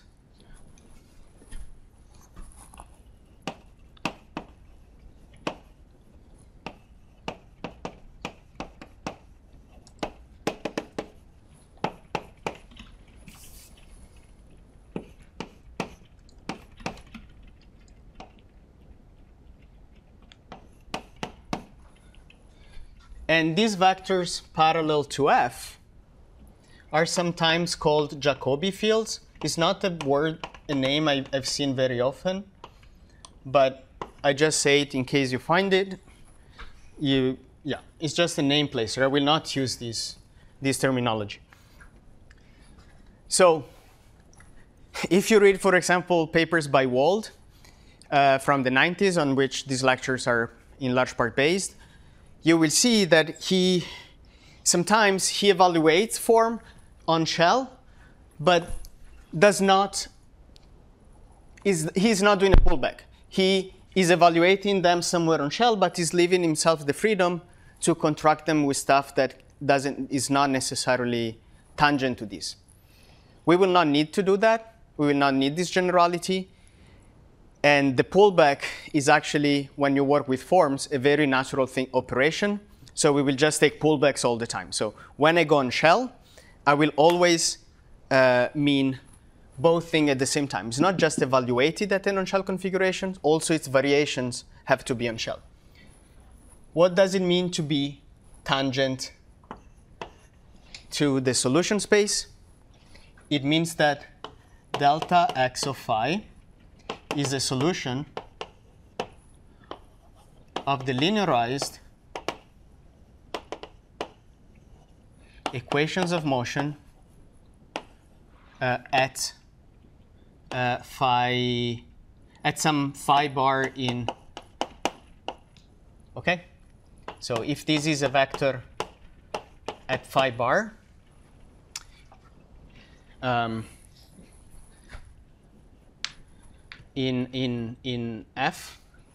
And these vectors parallel to F are sometimes called Jacobi fields. It's not a word, a name I, I've seen very often, but I just say it in case you find it. You, yeah, it's just a name placer. I will not use this, this terminology. So if you read, for example, papers by Wald uh, from the nineties, on which these lectures are in large part based, you will see that he sometimes he evaluates form on shell, but does not is he's not doing a pullback. He is evaluating them somewhere on shell, but is leaving himself the freedom to contract them with stuff that doesn't is not necessarily tangent to this. We will not need to do that. We will not need this generality. And the pullback is actually, when you work with forms, a very natural thing, operation. So we will just take pullbacks all the time. So when I go on shell, I will always uh, mean both things at the same time. It's not just evaluated at an on-shell configuration. Also, its variations have to be on shell. What does it mean to be tangent to the solution space? It means that delta x of phi is a solution of the linearized equations of motion uh, at uh, phi at some phi bar in. Okay, so if this is a vector at phi bar, um, in in in F,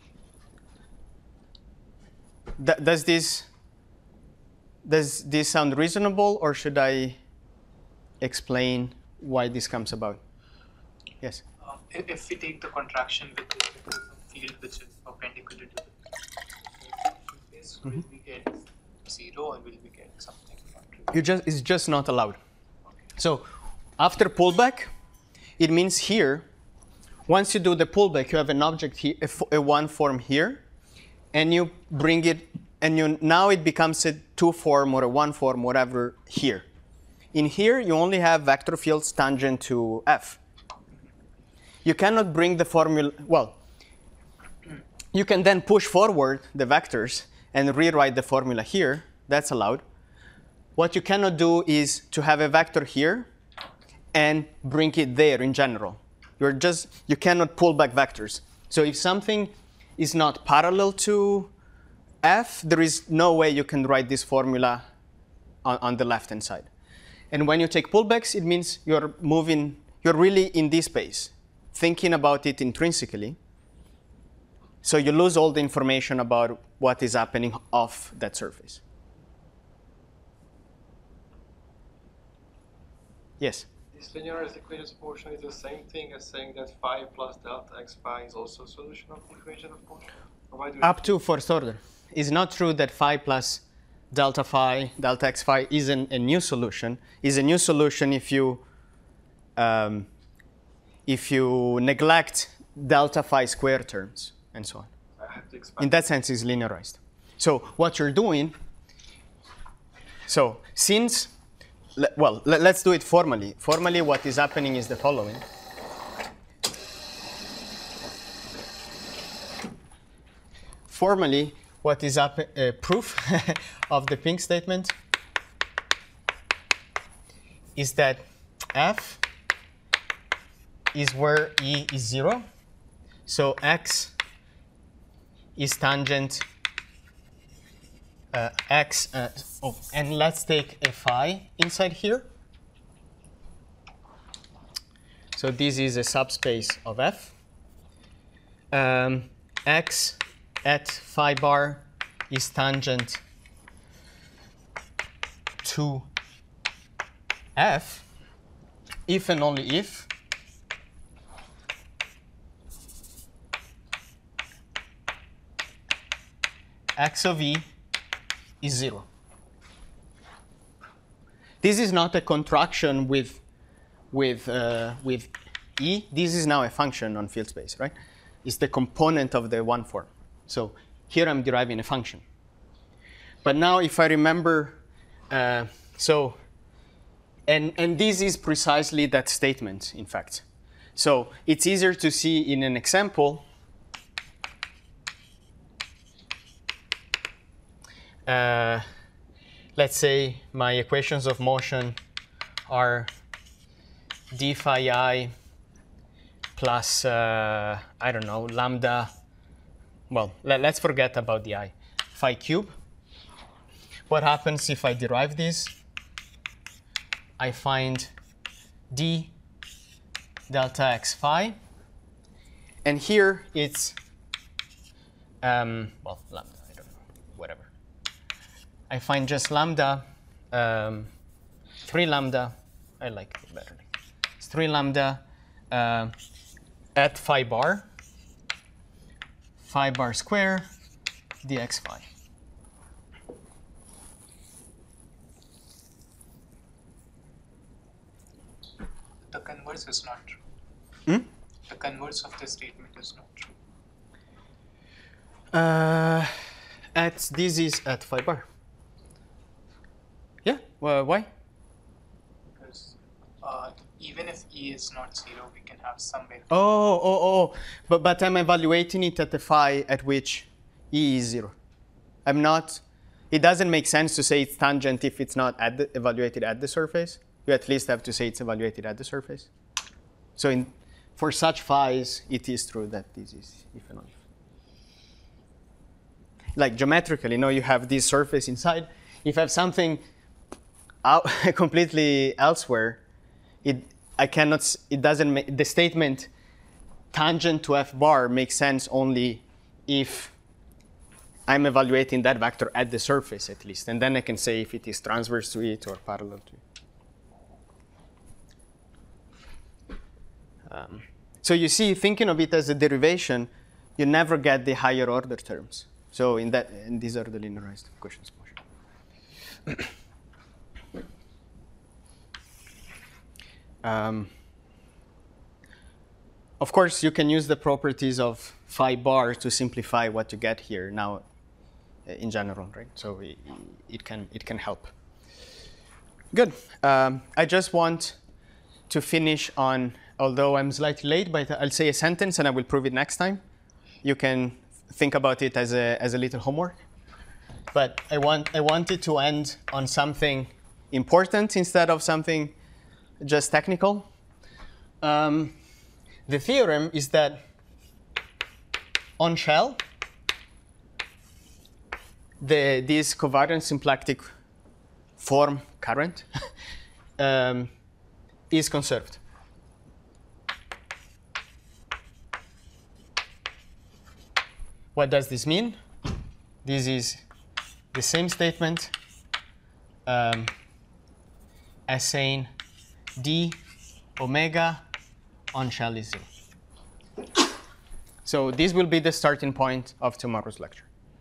th does this does this sound reasonable, or should I explain why this comes about? Yes. Uh, if, if we take the contraction with the field which is perpendicular to the surface, will we get zero, or will we get something? You just it's just not allowed. Okay. So after pullback, it means here. Once you do the pullback, you have an object here, a, a one form here, and you bring it, and you now it becomes a two form or a one form, whatever here. In here, you only have vector fields tangent to F. You cannot bring the formula, well, you can then push forward the vectors and rewrite the formula here. That's allowed. What you cannot do is to have a vector here and bring it there in general. You're just, you cannot pull back vectors. So if something is not parallel to F, there is no way you can write this formula on, on the left-hand side. And when you take pullbacks, it means you're moving, you're really in this space, thinking about it intrinsically. So you lose all the information about what is happening off that surface. Yes? This linearized equations of motion is the same thing as saying that phi plus delta x phi is also a solution of the equation of motion? Or why do Up to first order. It's not true that phi plus delta phi, delta x phi isn't a new solution. It's a new solution if you, um, if you neglect delta phi square terms and so on. have to expand. In that sense, it's linearized. So what you're doing, so since, le- well, le- let's do it formally. Formally, what is happening is the following. Formally, what is up, uh, proof of the pink statement is that f is where E is zero. So x is tangent uh, x. Uh, oh, and let's take a phi inside here. So this is a subspace of f. Um, x at phi bar is tangent to f if and only if x of E is zero. This is not a contraction with with uh, with E. This is now a function on field space, right? It's the component of the one form. So here I'm deriving a function. But now if I remember, uh, so, and, and this is precisely that statement, in fact. So it's easier to see in an example. Uh, let's say my equations of motion are d phi I plus, uh, I don't know, lambda. Well, let, let's forget about the I. Phi cube. What happens if I derive this? I find d delta x phi. And here it's, um, well, lambda, I don't know, whatever. I find just lambda, um, three lambda. I like it better. It's three lambda uh, at phi bar. Phi bar square dx phi. The converse is not true. Hmm? The converse of the statement is not true. Uh, at this is at phi bar. Yeah. Well, why? Because uh, even if E is not zero, we can have some way. Oh, oh, oh. But but I'm evaluating it at the phi at which E is zero. I'm not. It doesn't make sense to say it's tangent if it's not at the, evaluated at the surface. You at least have to say it's evaluated at the surface. So in, for such phis, it is true that this is if and only if. Like geometrically, you know, you have this surface inside. If I have something out completely elsewhere, it I cannot. It doesn't make the statement tangent to f bar makes sense only if I'm evaluating that vector at the surface at least, and then I can say if it is transverse to it or parallel to it. Um, so you see, thinking of it as a derivation, you never get the higher order terms. So in that, and these are the linearized equations of motion. um, of course, you can use the properties of phi bar to simplify what you get here now, uh, in general, right? So it, it can it can help. Good. Um, I just want to finish on. Although I'm slightly late, but I'll say a sentence and I will prove it next time. You can think about it as a, as a little homework. But I, want, I wanted to end on something important instead of something just technical. Um, the theorem is that on shell, the, this covariant symplectic form current um, is conserved. What does this mean? This is the same statement um, as saying d omega on shell is zero. So this will be the starting point of tomorrow's lecture.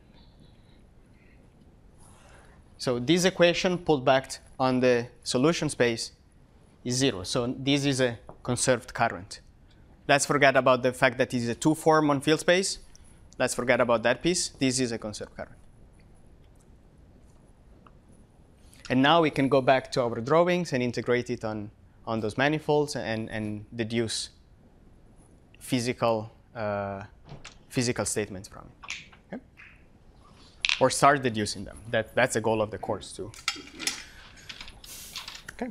So this equation pulled back on the solution space is zero. So this is a conserved current. Let's forget about the fact that it is a two form on field space. let's forget about that piece. This is a conserved current. And now we can go back to our drawings and integrate it on, on those manifolds and, and deduce physical, uh, physical statements from it. Okay? Or start deducing them. That, that's the goal of the course, too. Okay.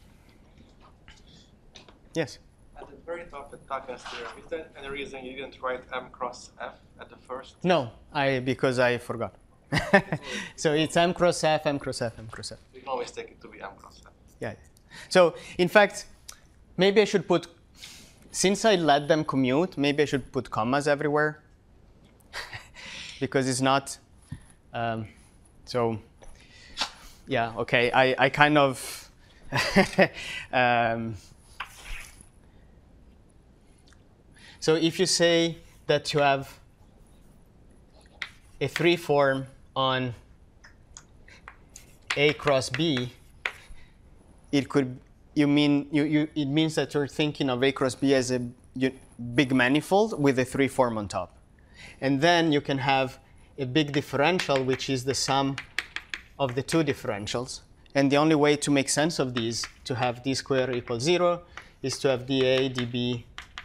Yes? At the very top of Taka's theorem, is there any reason you didn't write M cross F at the first? No, I, because I forgot. So it's M cross F, M cross F, M cross F. You can always take it to be M cross F. Yeah. So in fact, maybe I should put, since I let them commute, maybe I should put commas everywhere. Because it's not, um, so yeah, okay, I, I kind of, um, so if you say that you have a three form on A cross B, it could, you mean, you, you, it means that you're thinking of A cross B as a big manifold with a three form on top. And then you can have a big differential, which is the sum of the two differentials. And the only way to make sense of these, to have d squared equals zero, is to have dA, dB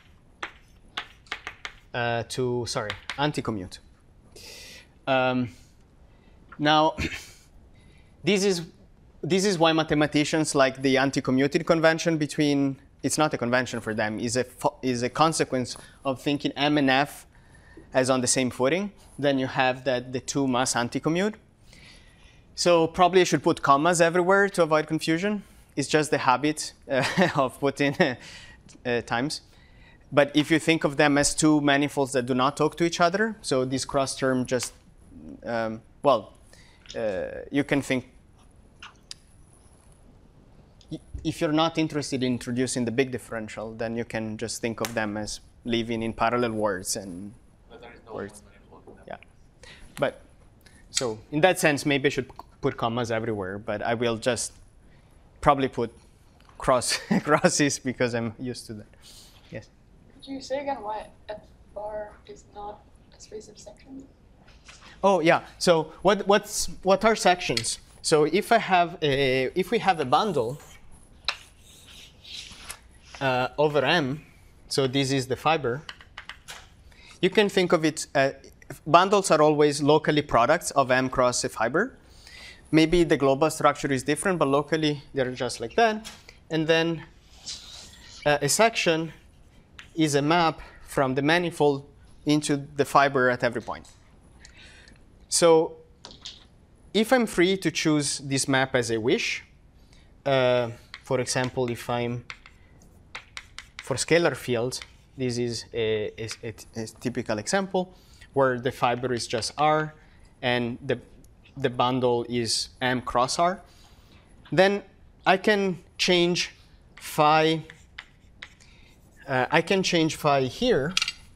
uh, to, sorry, anti-commute. Um, now, this is, this is why mathematicians like the anti-commuted convention between, it's not a convention for them, is a, is a consequence of thinking M and F as on the same footing. Then you have that the two must anti-commute. So probably I should put commas everywhere to avoid confusion. It's just the habit uh, of putting uh, times. But if you think of them as two manifolds that do not talk to each other, so this cross term just, um, well, uh, you can think, if you're not interested in introducing the big differential, then you can just think of them as living in parallel words and But there is no words. manifold in that. Yeah. But so in that sense, maybe I should put commas everywhere, but I will just probably put cross crosses because I'm used to that. Yes. Could you say again why F bar is not a space of sections? Oh yeah. So what what's what are sections? So if I have a if we have a bundle uh, over M, so this is the fiber. You can think of it. Uh, bundles are always locally products of M cross a fiber. Maybe the global structure is different, but locally they're just like that. And then uh, a section is a map from the manifold into the fiber at every point. So if I'm free to choose this map as I wish, uh, for example, if I'm for scalar fields, this is a, a, a, a typical example where the fiber is just R and the, the bundle is M cross R. Then I can change phi. Uh, I can change phi here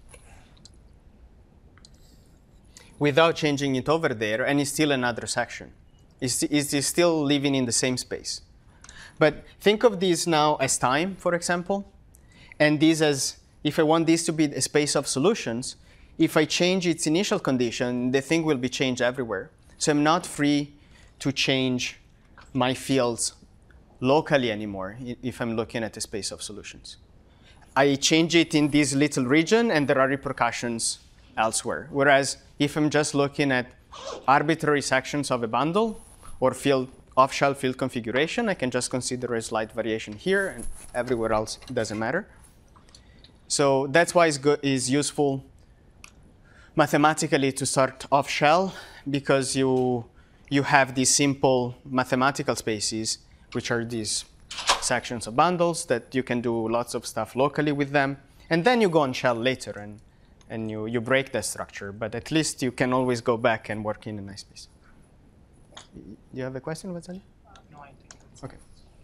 without changing it over there, and it's still another section. It's, it's still living in the same space. But think of this now as time, for example, and this as, if I want this to be a space of solutions, if I change its initial condition, the thing will be changed everywhere. So I'm not free to change my fields locally anymore if I'm looking at a space of solutions. I change it in this little region, and there are repercussions elsewhere. Whereas if I'm just looking at arbitrary sections of a bundle or field off-shell field configuration, I can just consider a slight variation here, and everywhere else it doesn't matter. So that's why it's, good, it's useful mathematically to start off-shell, because you, you have these simple mathematical spaces, which are these sections of bundles that you can do lots of stuff locally with them. And then you go on shell later, and, and you, you break that structure. But at least you can always go back and work in a nice space. Do you have a question, Vatsali? Uh, no, I think that's OK.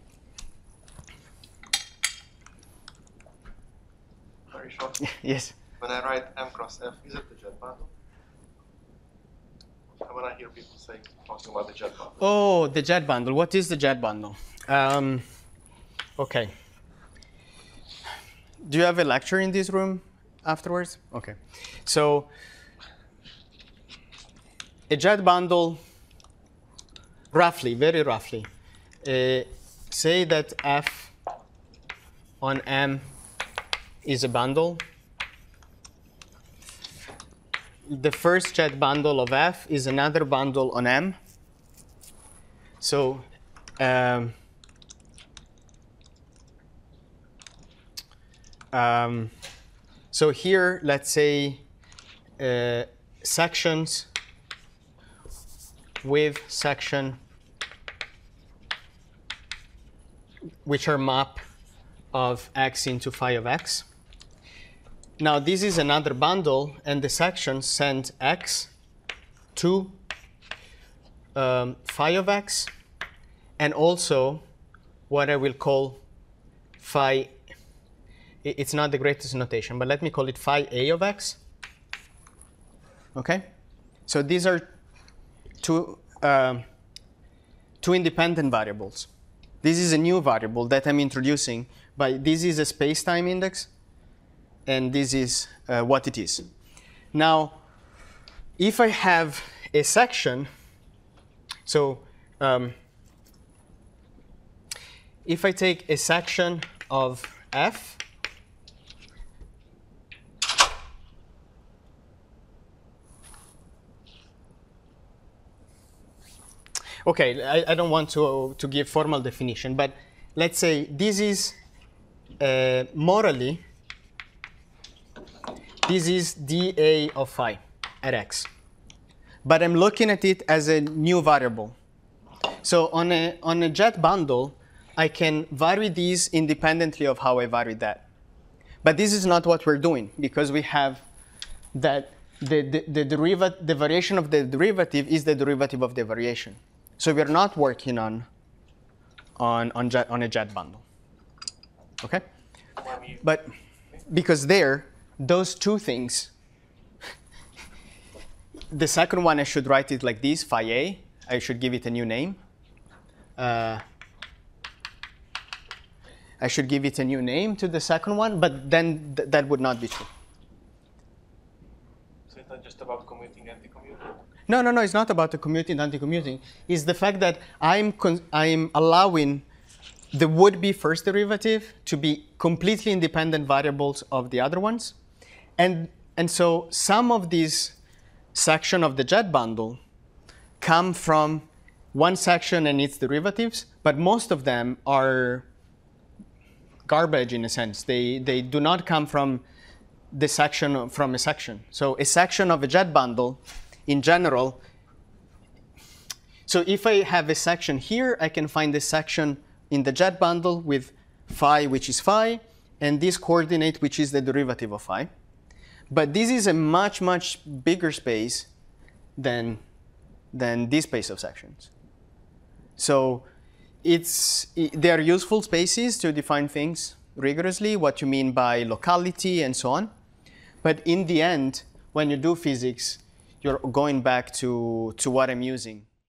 Very short. Yes. When I write M cross F, is it the jet bundle? And when I hear people say, talking about the jet bundle. Oh, the jet bundle. What is the jet bundle? Um, OK. Do you have a lecture in this room afterwards? OK. So a jet bundle, roughly, very roughly, uh, say that F on M is a bundle. The first jet bundle of F is another bundle on M. So um, um, so here, let's say uh, sections with section which are map of X into phi of X. Now this is another bundle, and the sections send X to um, phi of X, and also what I will call phi. It's not the greatest notation, but let me call it phi A of X. Okay, so these are two um, two independent variables. This is a new variable that I'm introducing, but this is a space-time index, and this is uh, what it is. Now, if I have a section, so um, if I take a section of F, okay, I, I don't want to, to give formal definition, but let's say this is uh, morally, this is dA of phi at X. But I'm looking at it as a new variable. So on a, on a jet bundle, I can vary these independently of how I vary that. But this is not what we're doing, because we have that the, the, the, derivative, the variation of the derivative is the derivative of the variation. So we're not working on, on, on, jet, on a jet bundle. Okay? But because there, those two things, the second one I should write it like this, phi A. I should give it a new name. Uh, I should give it a new name to the second one, but then th that would not be true. So it's not just about commuting anti-commuting? No, no, no, it's not about the commuting, anti-commuting. It's the fact that I'm, I'm allowing the would-be first derivative to be completely independent variables of the other ones. And, and so some of these section of the jet bundle come from one section and its derivatives, but most of them are garbage in a sense. They, they do not come from the section from a section. So a section of a jet bundle in general, so if I have a section here, I can find a section in the jet bundle with phi, which is phi, and this coordinate, which is the derivative of phi. But this is a much, much bigger space than, than this space of sections. So it's, they are useful spaces to define things rigorously, what you mean by locality and so on. But in the end, when you do physics, you're going back to, to what I'm using.